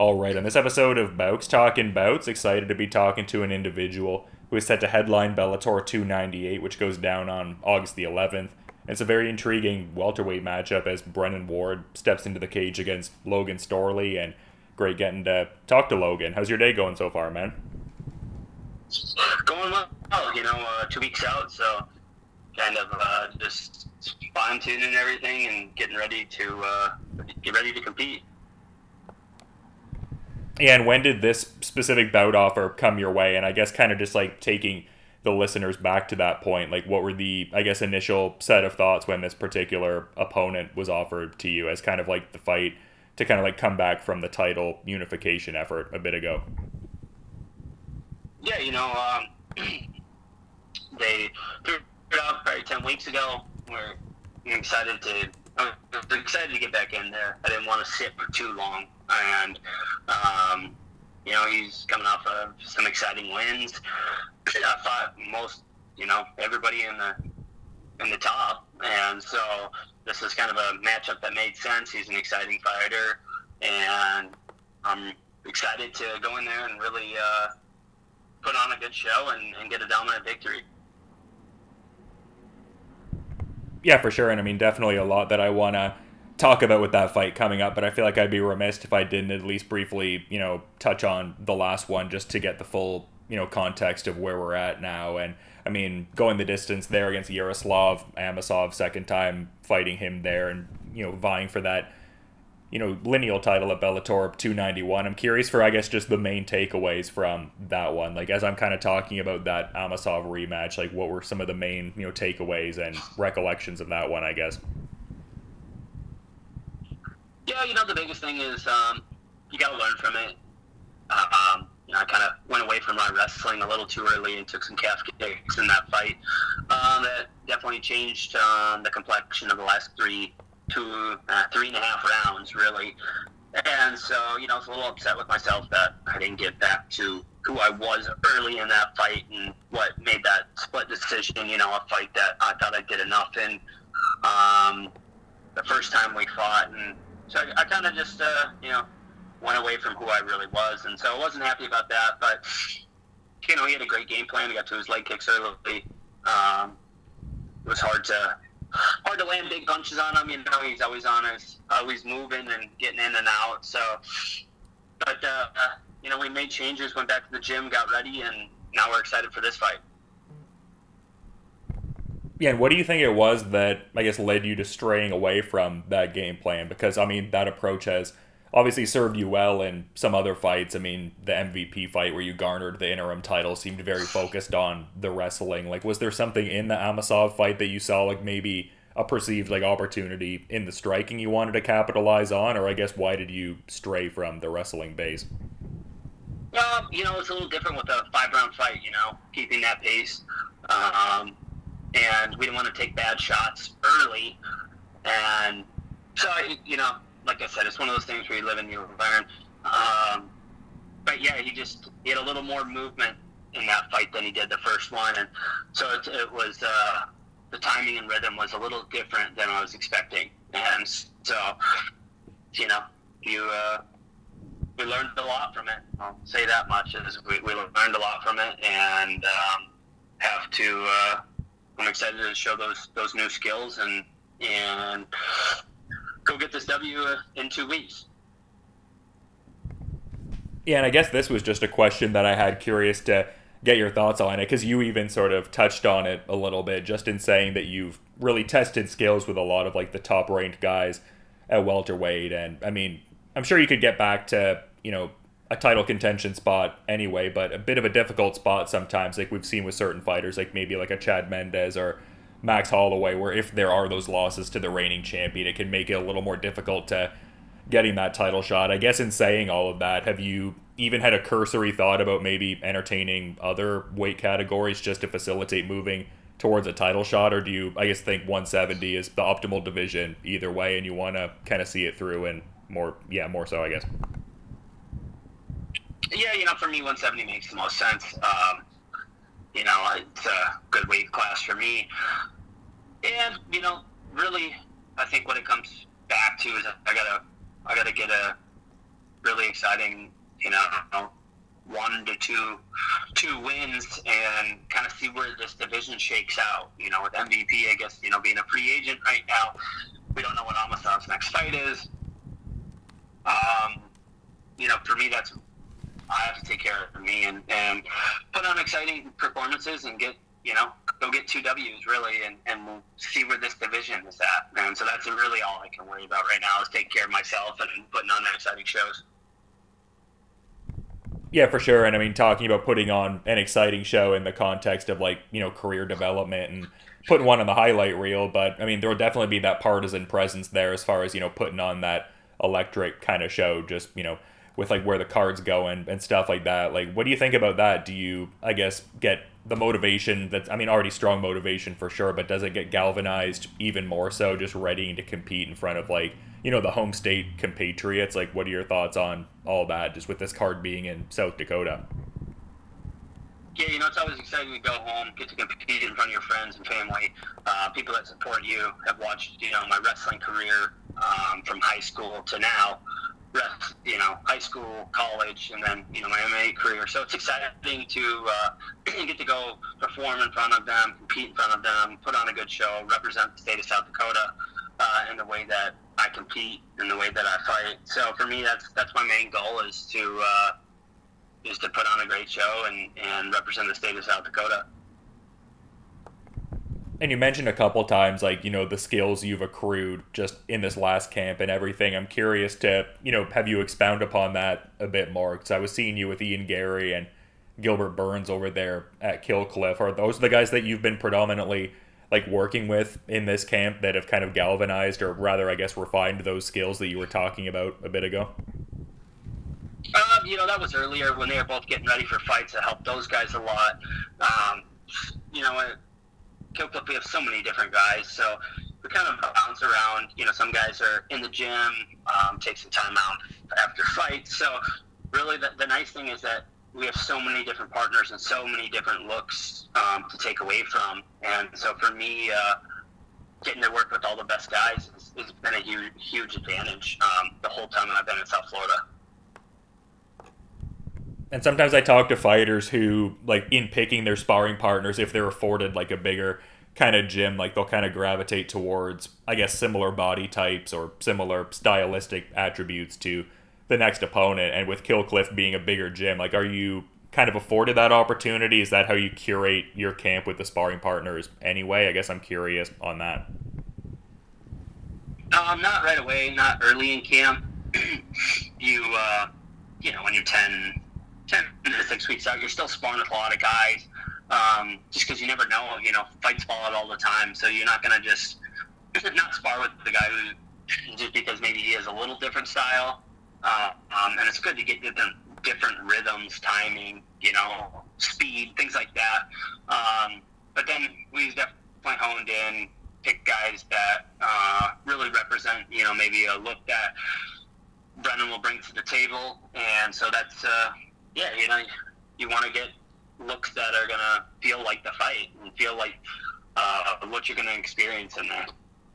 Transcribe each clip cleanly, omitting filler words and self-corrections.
All right, on this episode of Bouts Talking Bouts, excited to be talking to an individual who is set to headline Bellator 298, which goes down on August the 11th. It's a very intriguing welterweight matchup as Brennan Ward steps into the cage against Logan Storley, and great getting to talk to Logan. How's your day going so far, man? Going well, 2 weeks out, so kind of just fine tuning everything and getting ready to get ready to compete. Yeah, and when did this specific bout offer come your way? And I guess kind of just like taking the listeners back to that point, like what were the, I guess, initial set of thoughts when this particular opponent was offered to you as kind of like the fight to kind of like come back from the title unification effort a bit ago? Yeah, they threw it out probably 10 weeks ago. I'm excited to get back in there. I didn't want to sit for too long. And, he's coming off of some exciting wins. I thought everybody in the top. And so this is kind of a matchup that made sense. He's an exciting fighter. And I'm excited to go in there and really put on a good show and get a dominant victory. Yeah, for sure. And I mean, definitely a lot that I want to talk about with that fight coming up, but I feel like I'd be remiss if I didn't at least briefly, touch on the last one just to get the full, context of where we're at now. And I mean, going the distance there against Yaroslav Amosov, second time fighting him there and, vying for that, lineal title at Bellator 291. I'm curious for, I guess, just the main takeaways from that one. Like, as I'm kind of talking about that Amosov rematch, like, what were some of the main, takeaways and recollections of that one, I guess? Yeah, the biggest thing is you got to learn from it. I kind of went away from my wrestling a little too early and took some calf kicks in that fight. That definitely changed the complexion of the last three and a half rounds, really. And so, I was a little upset with myself that I didn't get back to who I was early in that fight and what made that split decision, a fight that I thought I did enough in the first time we fought. And so I kind of just, went away from who I really was. And so I wasn't happy about that. But, he had a great game plan. He got to his leg kicks early. It was hard to land big punches on him. He's always always moving and getting in and out. So, but, we made changes, went back to the gym, got ready, and now we're excited for this fight. Yeah, and what do you think it was that, I guess, led you to straying away from that game plan? Because, I mean, that approach has obviously served you well in some other fights. I mean, the MVP fight where you garnered the interim title seemed very focused on the wrestling. Like, was there something in the Amosov fight that you saw, like, maybe a perceived, like, opportunity in the striking you wanted to capitalize on? Or, I guess, why did you stray from the wrestling base? It's a little different with a 5-round fight, keeping that pace. And we didn't want to take bad shots early. And so, like I said, it's one of those things where you live and you learn. But yeah, he had a little more movement in that fight than he did the first one. And so it was, the timing and rhythm was a little different than I was expecting. And so, we learned a lot from it. I'll say that much, is we learned a lot from it, and I'm excited to show those new skills and go get this W in 2 weeks. Yeah, and I guess this was just a question that I had, curious to get your thoughts on it, because you even sort of touched on it a little bit, just in saying that you've really tested skills with a lot of like the top ranked guys at welterweight. And I mean, I'm sure you could get back to, a title contention spot anyway, but a bit of a difficult spot sometimes, like we've seen with certain fighters, like maybe like a Chad Mendez or Max Holloway, where if there are those losses to the reigning champion, it can make it a little more difficult to getting that title shot. I guess in saying all of that, have you even had a cursory thought about maybe entertaining other weight categories just to facilitate moving towards a title shot? Or do you, I guess, think 170 is the optimal division either way and you want to kind of see it through and more so, I guess? Yeah, for me, 170 makes the most sense. It's a good weight class for me. And, really, I think what it comes back to is I gotta get really exciting, 1 to 2 wins and kind of see where this division shakes out. With MVP, I guess, being a free agent right now, we don't know what Amosov's next fight is. For me, I have to take care of me and put on exciting performances and go get 2 W's really, and we'll see where this division is at. And so that's really all I can worry about right now is taking care of myself and putting on exciting shows. Yeah, for sure. And I mean, talking about putting on an exciting show in the context of career development and putting one on the highlight reel. But I mean, there will definitely be that partisan presence there as far as, putting on that electric kind of show, just, with where the card's going and stuff like that. What do you think about that? Do you, I guess, get the motivation already strong motivation for sure, but does it get galvanized even more so just readying to compete in front of the home state compatriots? What are your thoughts on all that, just with this card being in South Dakota? Yeah, it's always exciting to go home, get to compete in front of your friends and family, people that support you, have watched, my wrestling career from high school to now, high school, college, and then, my MMA career. So it's exciting to get to go perform in front of them, compete in front of them, put on a good show, represent the state of South Dakota in the way that I compete, in the way that I fight. So for me, that's my main goal is to put on a great show and represent the state of South Dakota. And you mentioned a couple times, the skills you've accrued just in this last camp and everything. I'm curious to, have you expound upon that a bit more? Because I was seeing you with Ian Gary and Gilbert Burns over there at Killcliff. Are those the guys that you've been predominantly, working with in this camp that have kind of galvanized, or rather, I guess, refined those skills that you were talking about a bit ago? That was earlier when they were both getting ready for fights. It helped those guys a lot. Killcliff, we have so many different guys, so we kind of bounce around. Some guys are in the gym, take some time out after fights. So really the nice thing is that we have so many different partners and so many different looks to take away from. And so for me, getting to work with all the best guys has been a huge advantage the whole time I've been in South Florida. And sometimes I talk to fighters who, in picking their sparring partners, if they're afforded, a bigger kind of gym, they'll kind of gravitate towards, I guess, similar body types or similar stylistic attributes to the next opponent. And with Killcliff being a bigger gym, are you kind of afforded that opportunity? Is that how you curate your camp with the sparring partners anyway? I guess I'm curious on that. Not right away, not early in camp. When you're 10 to 6 weeks out, you're still sparring with a lot of guys, just because you never know, fights fall out all the time, so you're not going to just not spar with the guy who, just because maybe he has a little different style, and it's good to get different rhythms, timing, speed, things like that, but then we've definitely honed in, pick guys that really represent, maybe a look that Brennan will bring to the table, and so that's you want to get looks that are going to feel like the fight and feel like what you're going to experience in there.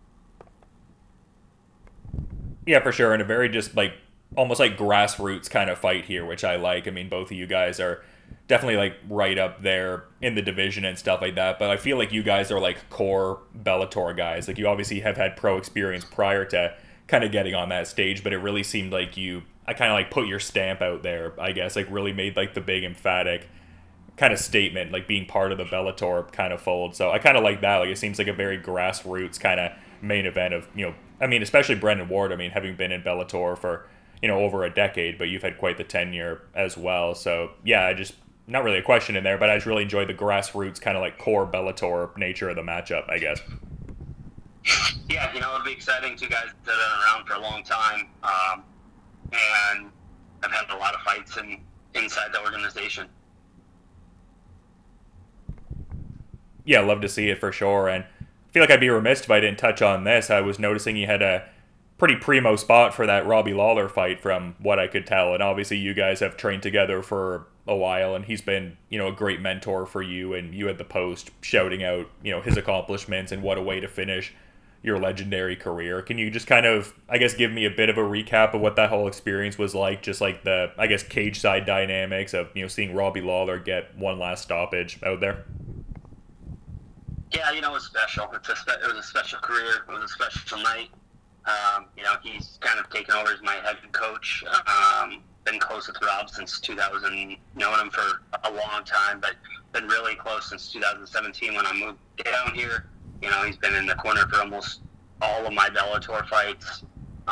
Yeah, for sure. And a very just almost grassroots kind of fight here, which I like. I mean, both of you guys are definitely right up there in the division and stuff like that. But I feel like you guys are core Bellator guys. You obviously have had pro experience prior to kind of getting on that stage, but it really seemed like I kind of put your stamp out there, I guess, really made the big emphatic kind of statement, being part of the Bellator kind of fold. So I kind of like that. It seems like a very grassroots kind of main event of, especially Brendan Ward, having been in Bellator for, over a decade, but you've had quite the tenure as well. So yeah, not really a question in there, but I just really enjoyed the grassroots kind of core Bellator nature of the matchup, I guess. Yeah, it'll be exciting. Two guys that have been around for a long time, and I've had a lot of fights inside the organization. Yeah, love to see it for sure. And I feel like I'd be remiss if I didn't touch on this. I was noticing you had a pretty primo spot for that Robbie Lawler fight from what I could tell. And obviously you guys have trained together for a while, and he's been, a great mentor for you. And you had the post shouting out, his accomplishments and what a way to finish, your legendary career. Can you just kind of, I guess, give me a bit of a recap of what that whole experience was like? Just like the, I guess, cage side dynamics of, seeing Robbie Lawler get one last stoppage out there. Yeah, it was special. It was a special career. It was a special night. He's kind of taken over as my head coach. Been close with Rob since 2000, known him for a long time, but been really close since 2017 when I moved down here. He's been in the corner for almost all of my Bellator fights.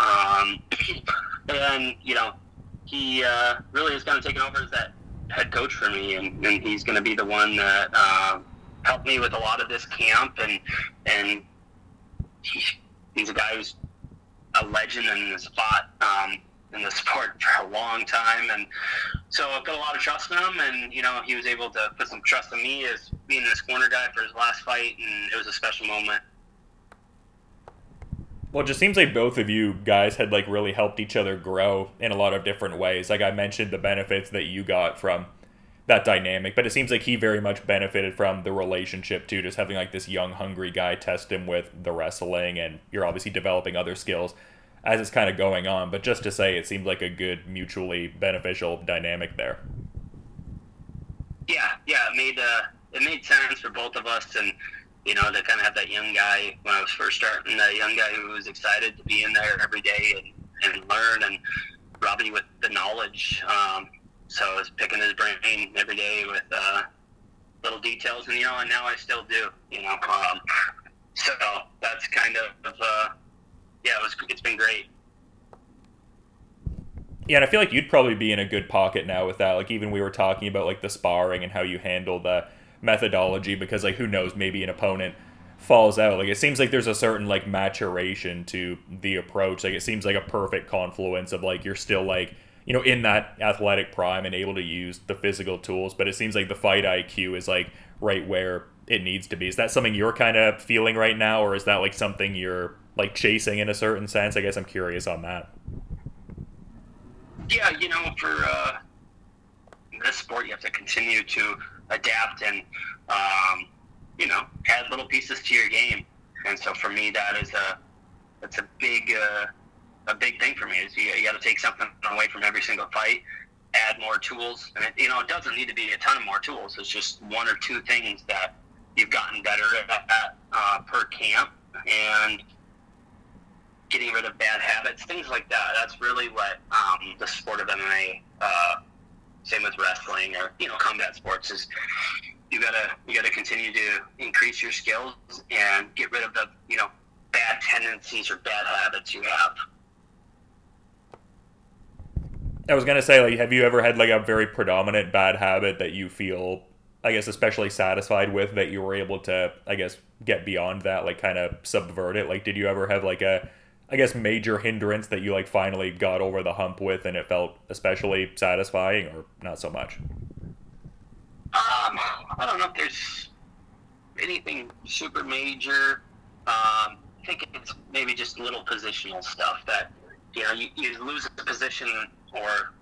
And, he really is kind of taken over as that head coach for me, and he's going to be the one that helped me with a lot of this camp, and he's a guy who's a legend and has fought in the sport for a long time, and so I've got a lot of trust in him, and he was able to put some trust in me as being this corner guy for his last fight, and it was a special moment. Well, it just seems like both of you guys had really helped each other grow in a lot of different ways. Like I mentioned the benefits that you got from that dynamic, but it seems like he very much benefited from the relationship too, just having this young, hungry guy test him with the wrestling, and you're obviously developing other skills as it's kind of going on. But just to say, it seemed like a good, mutually beneficial dynamic there. Yeah, it made sense for both of us, and to kind of have that young guy when I was first starting, that young guy who was excited to be in there every day and learn, and Robbie with the knowledge. So I was picking his brain every day with little details, and and now I still do. So that's kind of it's been great. Yeah, and I feel like you'd probably be in a good pocket now with that. Even we were talking about the sparring and how you handle the methodology, because who knows, maybe an opponent falls out. It seems like there's a certain maturation to the approach. It seems like a perfect confluence of you're still in that athletic prime and able to use the physical tools, but it seems like the fight IQ is right where it needs to be. Is that something you're kind of feeling right now, or is that something you're chasing in a certain sense? I guess I'm curious on that. Yeah, for this sport, you have to continue to adapt and add little pieces to your game. And so for me, that's a big thing for me. Is you got to take something away from every single fight, add more tools, and it doesn't need to be a ton of more tools. It's just one or two things that you've gotten better at per camp, and getting rid of bad habits, things like that. That's really what the sport of MMA, same with wrestling or combat sports, is. You gotta continue to increase your skills and get rid of the bad tendencies or bad habits you have. I was gonna say, have you ever had a very predominant bad habit that you feel, I guess, especially satisfied with, that you were able to, I guess, get beyond that, kind of subvert it? Did you ever have a, I guess, major hindrance that you finally got over the hump with, and it felt especially satisfying, or not so much? I don't know if there's anything super major. I think it's maybe just little positional stuff that, you lose a position, or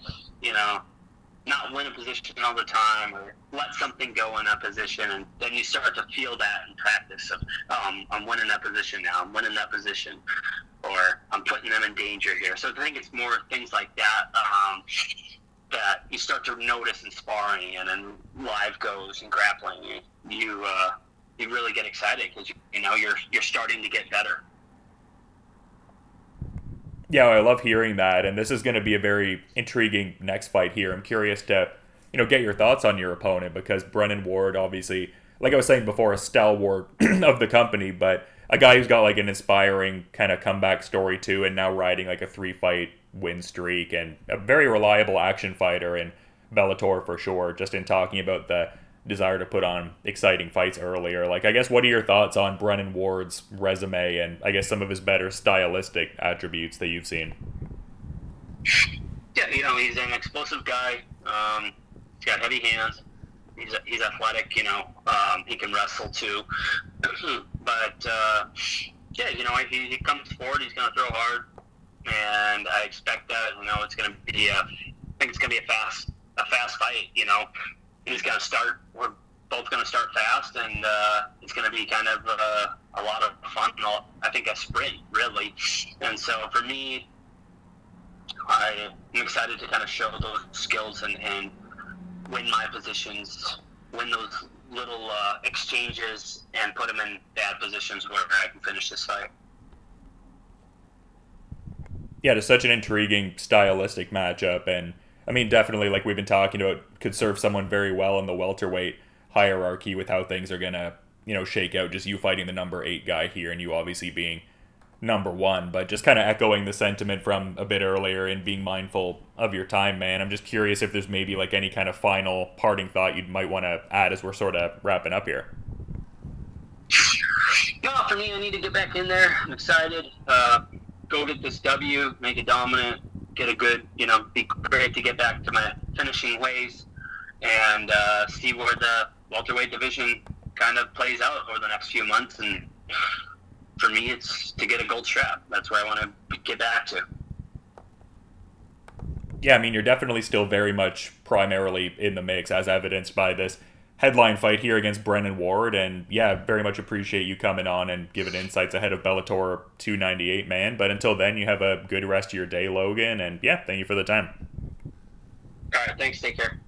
not win a position all the time, or let something go in that position, and then you start to feel that in practice of, I'm winning that position now, I'm winning that position, or I'm putting them in danger here. So I think it's more things like that, that you start to notice in sparring and in live goes and grappling. You really get excited because you're starting to get better. Yeah, I love hearing that, and this is going to be a very intriguing next fight here. I'm curious to get your thoughts on your opponent, because Brennan Ward, obviously, like I was saying before, a stalwart of the company, but a guy who's got an inspiring kind of comeback story too, and now riding a 3-fight win streak, and a very reliable action fighter in Bellator for sure, just in talking about the desire to put on exciting fights earlier. I guess, what are your thoughts on Brennan Ward's resume, and I guess some of his better stylistic attributes that you've seen? Yeah, he's an explosive guy. He's got heavy hands. He's athletic, he can wrestle too. But, he comes forward, he's going to throw hard. And I expect that, it's going to be I think it's going to be a fast fight, He's going to start, we're both going to start fast, and it's going to be kind of a lot of fun. I think a sprint, really. And so for me, I'm excited to kind of show those skills and win my positions, win those little exchanges, and put them in bad positions where I can finish this fight. Yeah, it's such an intriguing stylistic matchup, and I mean, definitely, like we've been talking about, could serve someone very well in the welterweight hierarchy with how things are gonna, shake out. Just you fighting the number 8 guy here, and you obviously being number 1. But just kind of echoing the sentiment from a bit earlier and being mindful of your time, man. I'm just curious if there's maybe like any kind of final parting thought you might want to add as we're sort of wrapping up here. No, for me, I need to get back in there. I'm excited. Go get this W, make it dominant, get a good, be great to get back to my finishing ways, and see where the welterweight division kind of plays out over the next few months. And for me, it's to get a gold strap. That's where I want to get back to. Yeah, I mean, you're definitely still very much primarily in the mix, as evidenced by this headline fight here against Brennan Ward. And yeah, very much appreciate you coming on and giving insights ahead of Bellator 298, man. But until then, you have a good rest of your day, Logan. And yeah, thank you for the time. All right, thanks. Take care.